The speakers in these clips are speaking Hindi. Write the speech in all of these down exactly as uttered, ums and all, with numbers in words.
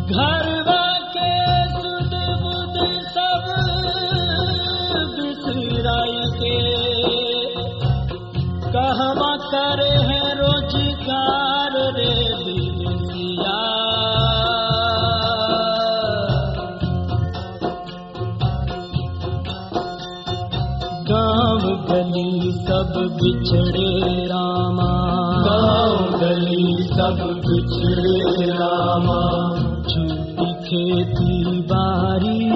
घरवा के सुध बुध सब बिसराई के, कहवा करे है रोजगार रे बिटिया। गाँव गली सब बिछड़े रामा, गाँव गली सब बिछड़े रामा, छूटी खेती बारी,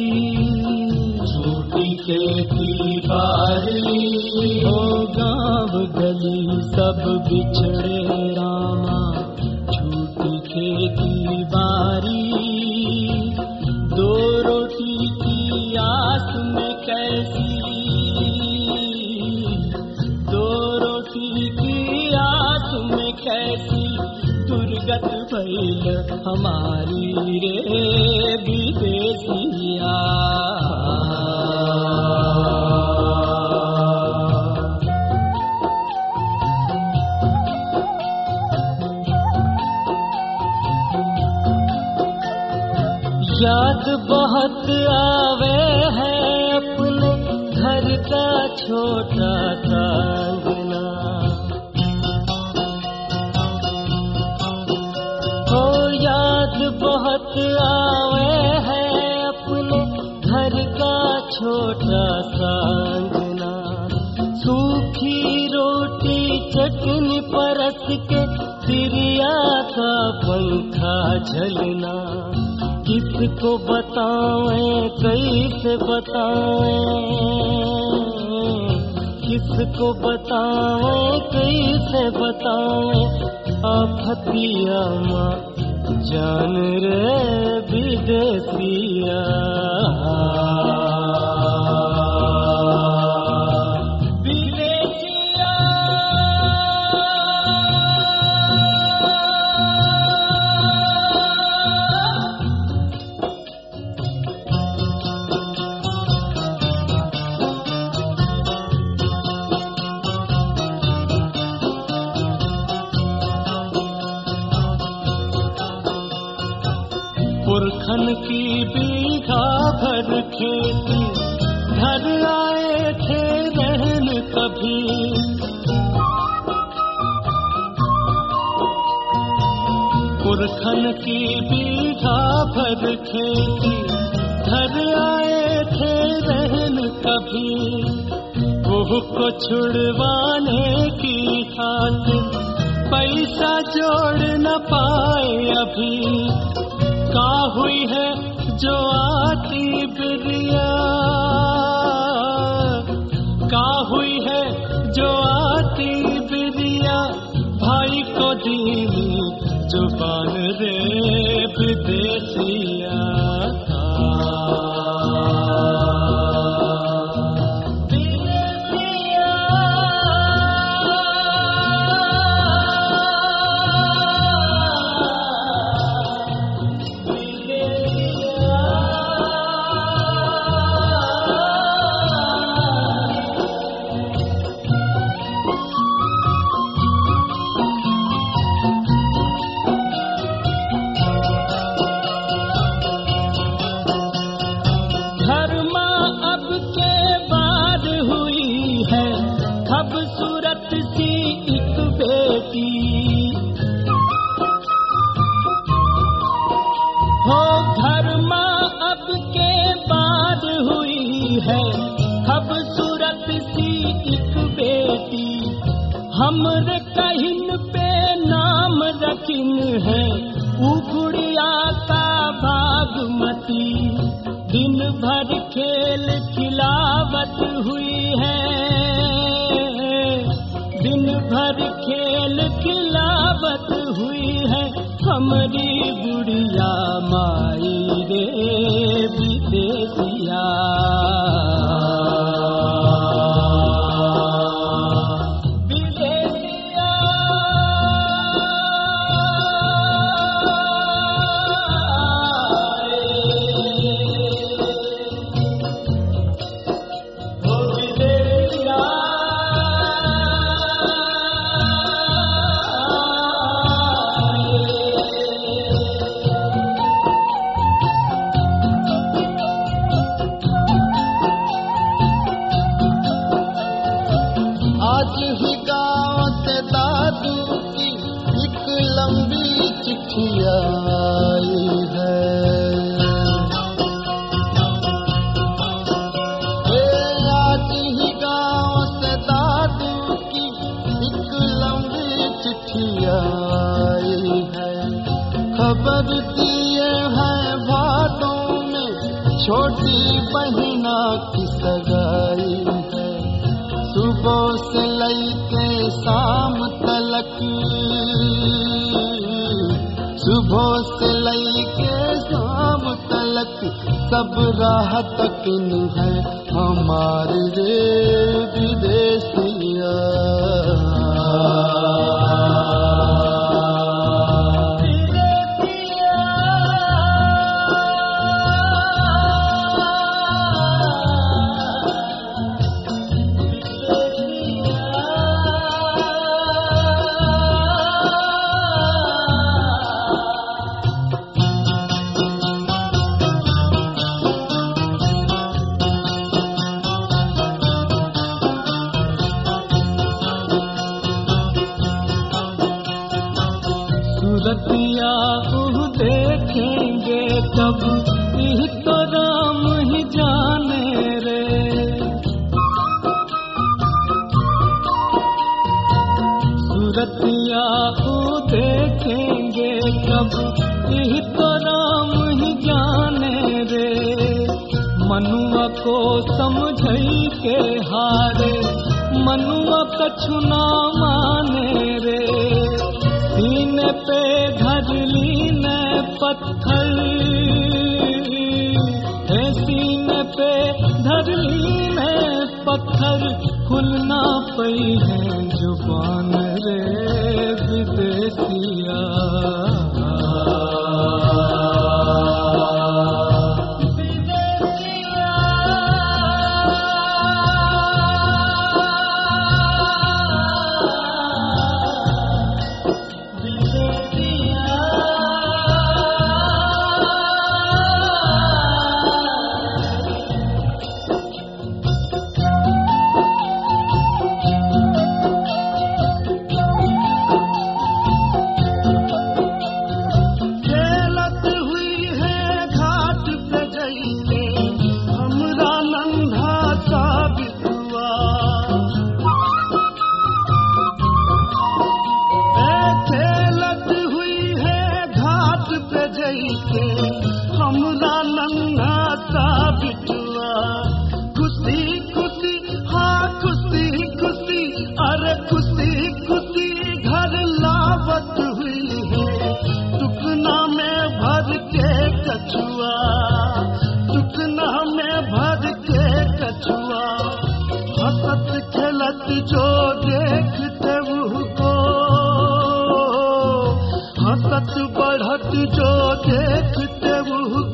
छूटी खेती बारी। ओ गाँव गली सब बिछड़े रामा, छूटी खेती बारी। दो रोटी की आस में कैसी, दो रोटी की आस में कैसी दुर्गत भइल हमारी रे विदेशिया। याद बहुत आवे है अपने घर का छोटा सा अंगना, हो याद बहुत आवे है अपने घर का छोटा सा अंगना। सूखी रोटी चटनी परस के सिरिया का पंखा झलना। किसको बताएं कैसे बताएं, किसको बताएं कैसे बताएं, आफतिया माँ जान रे विदेशिया। पुरखन की बीघा भर खेती घर आए थे रहन कभी। पुरखन की बीघा भर खेती घर आए थे रहन कभी। बहू को छुड़वाने की खातिर पैसा जोड़ न पाए अभी। का हुई है जो आती बिरिया, का हुई है जो आती बिरिया, भाई को दीनी जुबान रे विदेशिया। खूबसूरत सी एक बेटी हो घर माँ अब के बाद हुई है, खूबसूरत सी एक बेटी। हमरे कहिन पे नाम रखिन है उगुड़िया का भागमती। दिन भर खेल खिलावत हुई है, दिन भर खेल खिलावत हुई है हमारी गुड़िया माई रे विदेशिया। करती है भादों में छोटी बहना की सगाई है। सुबह से लैके शाम तलक, सुबह से लैके शाम तलक सब राह तकिन है हमारे रे विदेशिया। सूरतिया वो देखेंगे कब, यही तो राम ही जाने रे। सूरतिया वो देखेंगे कब, यही तो राम ही जाने रे। मनुआ को समझई के हारे, मनुआ कछु ना माने रे। सीने पे धर लीने पत्थर, है सीने पे धर लीने पत्थर, खुलना पई है जुबान रे विदेशिया। हमरा नन्हा सा बिटुआ खुशी खुशी, हाँ खुशी खुशी, अरे खुशी खुशी घर लावत हुई है। टुकना में भर के कछुआ, टुकना में भर के कछुआ, हंसत खेलत जो देखते वो, हंसत बढ़त जो देखते वो